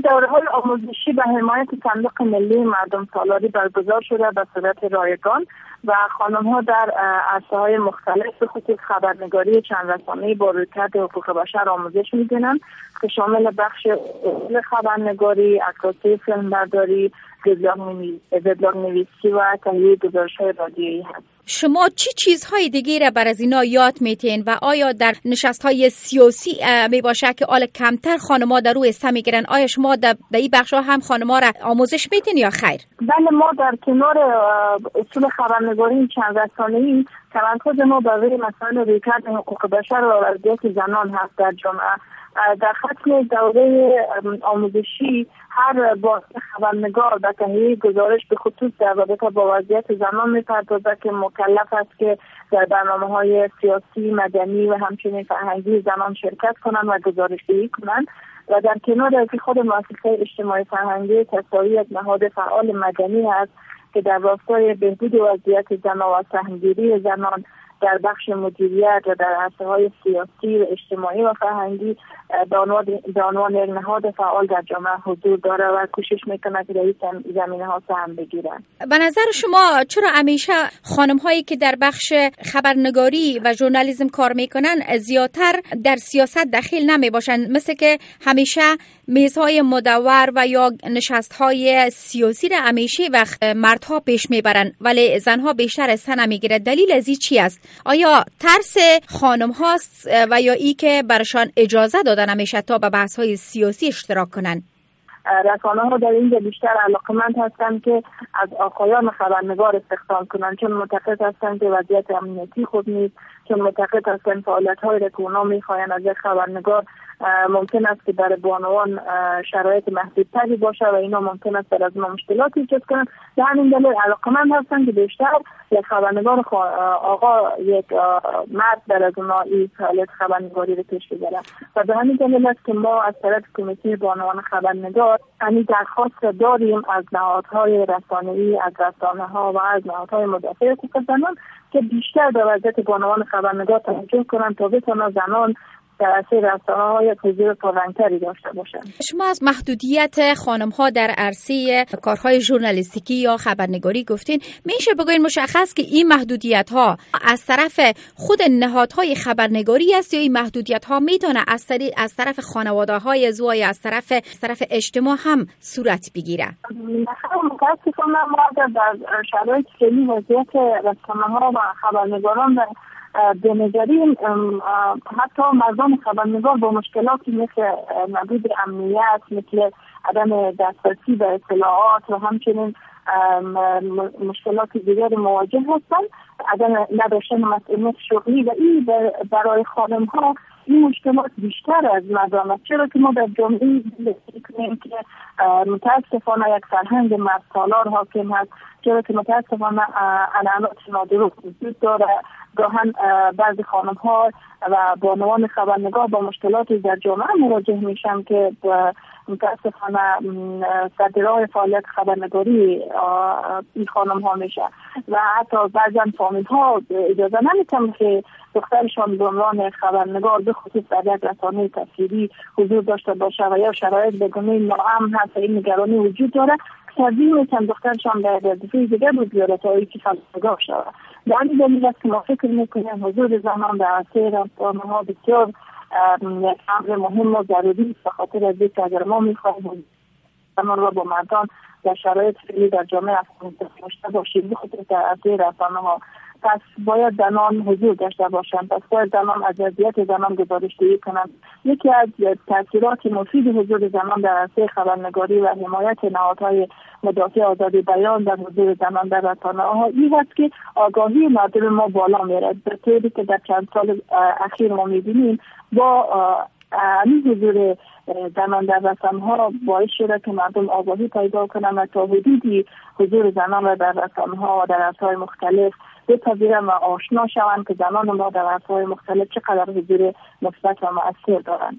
دوره‌های آموزشی به حمایت صندوق ملی مردم سالاری برگزار شده به صورت رایگان و خانم‌ها در عرصه‌های مختلف به خصوص خبرنگاری چند رسانه‌ای با رویکرد حقوق بشر آموزش می‌دینند که شامل بخش اصول خبرنگاری، عکاسی، فیلمبرداری، وبلاگ نویسی و تهیه گزارش‌های رادیویی هست. شما چی چیزهای دیگه را بر از اینا یاد میتین و آیا در نشست‌های سیاسی می باشه که آل کمتر خانم‌ها در روی حصه میگیرن؟ آیا شما در این بخش‌ها هم خانم‌ها را آموزش میتین یا خیر؟ بله، ما در کنار اصول خبرنگاری چند رسانه‌ای تمرکز ما بر روی مسائل رویکرد حقوق بشر و وضعیت زنان هست در جامعه. در ختم دوره آموزشی هر بازی خبرنگار به تهیه گزارش به خصوص در رابطه با وضعیت زنان می‌پردازد که مکلف است که در برنامه‌های سیاسی، مدنی و همچنین فرهنگی زنان شرکت کنند و گزارش‌دهی کنند و در کنار از خود مؤسسه اجتماعی فرهنگی تساوی یک نهاد فعال مدنی است که در راستای بهبود وضعیت زنان و سهمگیری زنان در بخش مدیریت و در عرصه‌های سیاسی و اجتماعی و فرهنگی به عنوان یک نهاد فعال در جامعه حضور داره و کوشش میکنه که در این زمینه‌ها سهم بگیرن. به نظر شما چرا همیشه خانم‌هایی که در بخش خبرنگاری و ژورنالیسم کار میکنن زیادتر در سیاست دخیل نمیباشن، مثل که همیشه میزهای مدور و یا نشست‌های سیاسی را همیشه وقت مردها پیش میبرن ولی زنها بیشتر حصه نمیگیره؟ دلیل از این چی است؟ آیا ترس خانم هاست و یا ای که برشان اجازه دادن همیشه تا به بحث های سیاسی اشتراک کنن؟ رسانه ها در اینجا بیشتر علاقمند هستند که از آقایان خبرنگار استخدام کنند، چون معتقد هستند که وضعیت امنیتی خوب نیست، چون معتقد هستند فعالیت های را که اونا میخواین از یک خبرنگار ممکن است که برای بانوان شرایط محدودتری باشه و اینا ممکن است بر از ما مشکلاتی ایجاد کنند. به همین دلیل علاقمند هستند که بیشتر یک خبرنگار آقا یک مرد بر از اونا این فعالیت خبرنگاری رو پیش ببره و به همین دلیل است که ما از طرف کمیته بانوان خبرنگار همین درخواست داریم از نهادهای رسانه‌ای، از رسانه‌ها و از نهادهای مدافع حقوق زنان که بیشتر به وضعیت بانوان خبرنگار توجه کنند تا بتوانند زنان در عرصه رسانه‌های حضور پررنگ‌تری داشته باشند. شما از محدودیت خانم‌ها در عرصه کارهای ژورنالیستیکی یا خبرنگاری گفتین، میشه بگوین مشخص که این محدودیت‌ها از طرف خود نهادهای خبرنگاری است یا این محدودیت‌ها میتونه از طرف خانواده‌های زوای از طرف اجتماع هم صورت بگیره؟ متأسفانه ما در شرایط فعلی وضعیت رسانه‌ها و خبرنگاران بنگریم، حتی مردم خبرنگار با مشکلاتی مثل نبود امنیت، مثل عدم دسترسی به اطلاعات و همچنین مشکلات دیگر مواجه هستند، عدم نداشتن مسئولیت شغلی و این برای خانم ها این مشکلات بیشتر از مردم است، چرا که ما در جامعه زندگی کنیم که متاسفانه یک فرهنگ مردسالار حاکم هست، چرا که متاسفانه عنعنات نادرست وجود داره. گاهن بعضی خانم ها و بانوان خبرنگار با مشکلاتی در جامعه مواجه میشن که متاسفانه در راه فعالیت خبرنگاری این خانم ها میشه و حتی بعضی فامیل ها اجازه نمیتن که دخترشان به عنوان خبرنگار به خصوص در یک رسانه تصویری حضور داشته باشه و یا شرایط به گونه ناامن هست، این نگرانی وجود داره. ترجیح میتن دخترشان در دفعه دیگر رو بیاره تا اینکه خبرنگار شود. در این دلیل است که ما فکر میکنیم حضور زنان در عرصه رسانه‌ها بسیار یک امر مهم و ضروری است، به خاطر از اینکه اگر ما میخواهیم زنان را با مردان در شرایط فعلی در جامعه افغانستان داشته باشیم، بخصوص در عرصه رسانه‌ها، پس باید زنان حضور داشته باشند، پس باید زنان از وضعیت زنان گزارش‌دهی کنند. یکی از تاثیرات مفید حضور زنان در عرصه خبرنگاری و حمایت نهادهای مدافع آزادی بیان در حضور زنان در رسانه‌ها این است که آگاهی مردم ما بالا میرد، به طوری که در چند سال اخیر ما می‌بینیم با این حضور زنان در رسانه‌ها باعث شده که مردم آگاهی پیدا کنند و تا حدودی حضور زنان را در رسانه‌ها و در عرصه‌های مختلف بپذیرند و آشنا شوند که زنان ما در عرصه‌های مختلف چقدر حضور مثبت و مؤثر دارند.